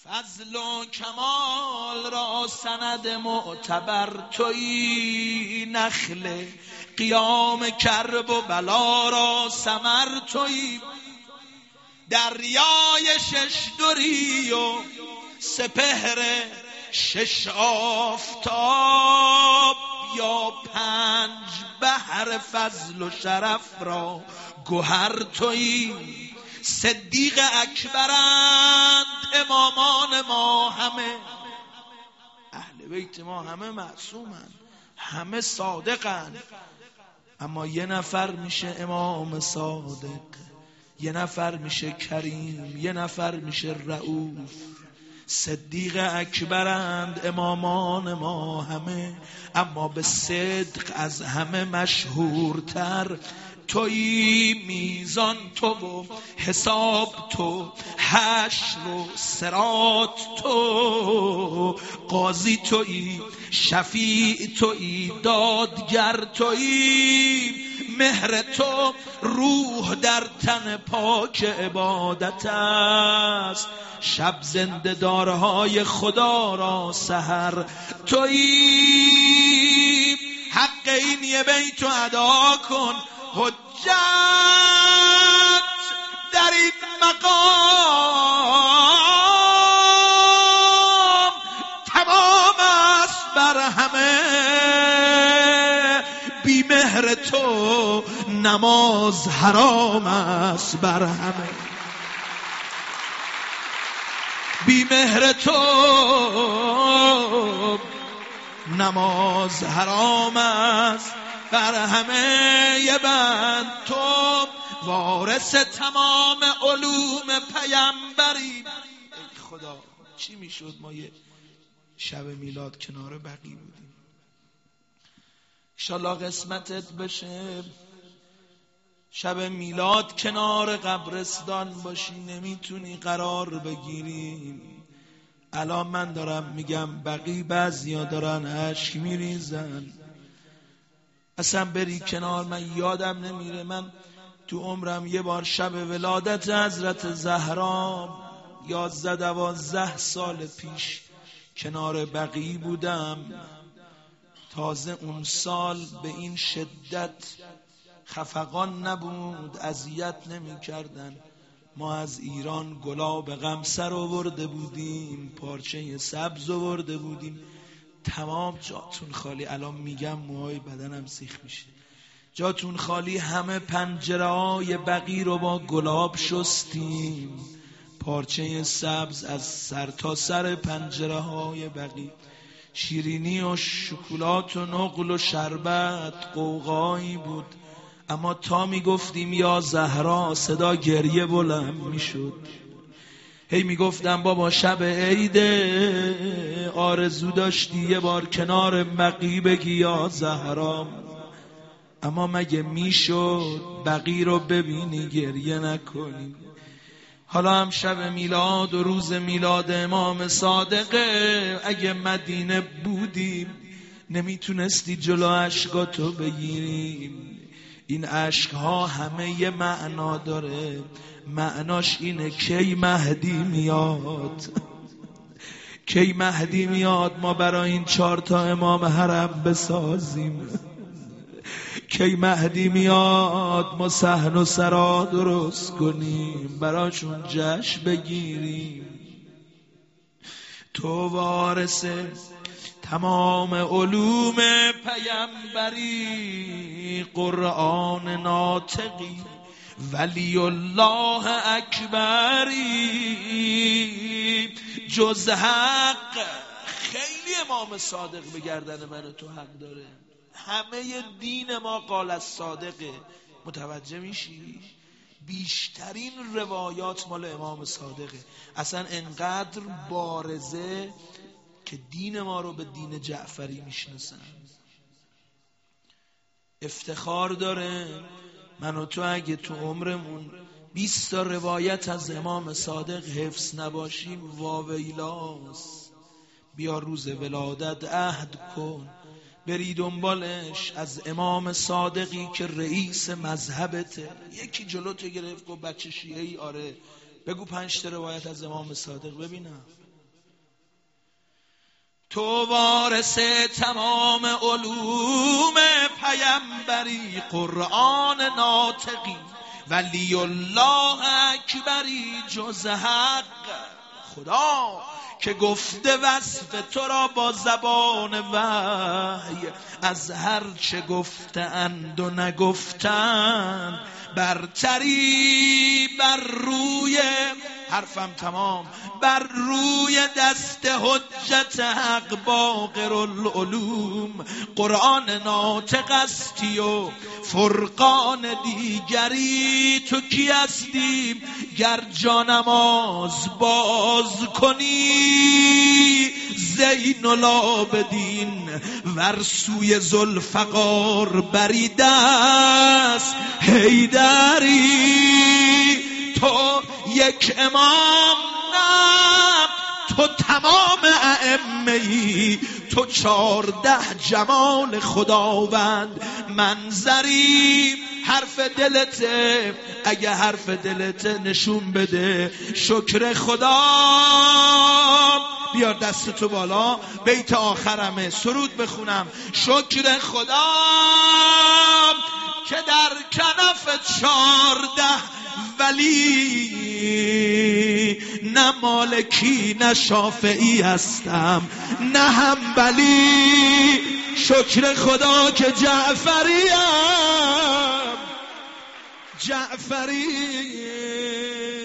فضل و کمال را سند معتبر تویی، نخل قیام کرب و بلا را ثمر تویی. دریای شش دوری و سپهر شش آفتاب، یا پنج بحر فضل و شرف را گوهر تویی. صدیق اکبرند امامان ما، همه اهل بیت ما همه معصومند، همه صادقند، اما یه نفر میشه امام صادق، یه نفر میشه کریم، یه نفر میشه رؤوف. صدیق اکبرند امامان ما همه، اما به صدق از همه مشهورتر تویی. میزان تو و حساب تو، حشر و صراط تو، قاضی تویی، شفیع تویی، دادگر تویی. مهر تو روح در تن پاک عبادت است، شب زنده دارهای خدا را سحر تویی. حق این یه بیتو ادا کن، حجت در این مقام تمام است بر همه. بی مهر تو نماز حرام است بر همه، بی مهر تو نماز حرام است بر همه. یه بند تو وارث تمام علوم پیمبری. ای خدا چی میشد ما یه شب میلاد کنار بقی بودیم. انشالله قسمتت بشه شب میلاد کنار قبرستان باشی، نمیتونی قرار بگیری. الان من دارم میگم بقی بعضیا دارن اشک میریزن، اصلا بری کنار. من یادم نمیره، من تو عمرم یه بار شب ولادت حضرت زهرا 11-12 سال پیش کنار بقی بودم. تازه اون سال به این شدت خفقان نبود، اذیت نمی کردن. ما از ایران گلاب قمصر آورده بودیم، پارچه سبز آورده بودیم، تمام جاتون خالی. الان میگم موهای بدنم سیخ میشه. جاتون خالی، همه پنجره های بقی رو با گلاب شستیم، پارچه سبز از سر تا سر پنجره های بقی. شیرینی و شکلات و نقل و شربت قوقایی بود، اما تا میگفتیم یا زهرا صدا گریه بلند میشد. هی میگفتم بابا شب عیده، آرزو داشتی یه بار کنار بقی بگی یا زهرا، اما مگه میشد بقی رو ببینی گریه نکنی؟ حالا هم شب میلاد و روز میلاد امام صادقه. اگه مدینه بودیم نمیتونستی جلو اشکاتو بگیریم. این عشقها همه یه معنا داره، معناش اینه کی مهدی میاد، کی مهدی میاد ما برای این 4 تا امام حرم بسازیم، کی مهدی میاد ما صحن و سرا درست کنیم براشون جشن بگیریم. تو وارث تمام علوم پیمبری، قرآن ناطقی، ولی الله اکبری. جز حق خیلی امام صادق به گردن من و تو حق داره. همه دین ما قال الصادقه، متوجه میشی؟ بیشترین روایات مال امام صادقه. اصلا انقدر بارزه که دین ما رو به دین جعفری میشناسن. افتخار داره من و تو اگه تو عمرمون 20 تا روایت از امام صادق حفظ نباشیم واویلاست. بیا روز ولادت عهد کن بری دنبالش، از امام صادقی که رئیس مذهبته. یکی جلو تو گرفت گفت بچه شیعه‌ای؟ آره. بگو 5 تا روایت از امام صادق ببینم. تو وارث تمام علوم پیمبری، قرآن ناطقی، ولی الله اکبری جز حق. خدا که گفته وصف تو را با زبان وحی، از هر چه گفتند و نگفتند برتری بر روی، حرفم تمام، بر روی دست حجت حق باقر العلوم. قرآن ناطق استی و فرقان دیگری، تو کی هستی گر جانماز باز کنی؟ زین العابدین ور سوی ذوالفقار بریده است حیدری. تو یک امام نه، تو تمام ائمه‌ای، تو 14 جمال خداوند منظری. حرف دلته، اگه حرف دلته نشون بده شکر خدا. بیار دستتو بالا، بیت آخرمه، سرود بخونم. شکر خدا که در کنف 14 ولی، نه مالکی نه شافعی هستم نه حنبلی. شکر خدا که جعفریم، جعفری.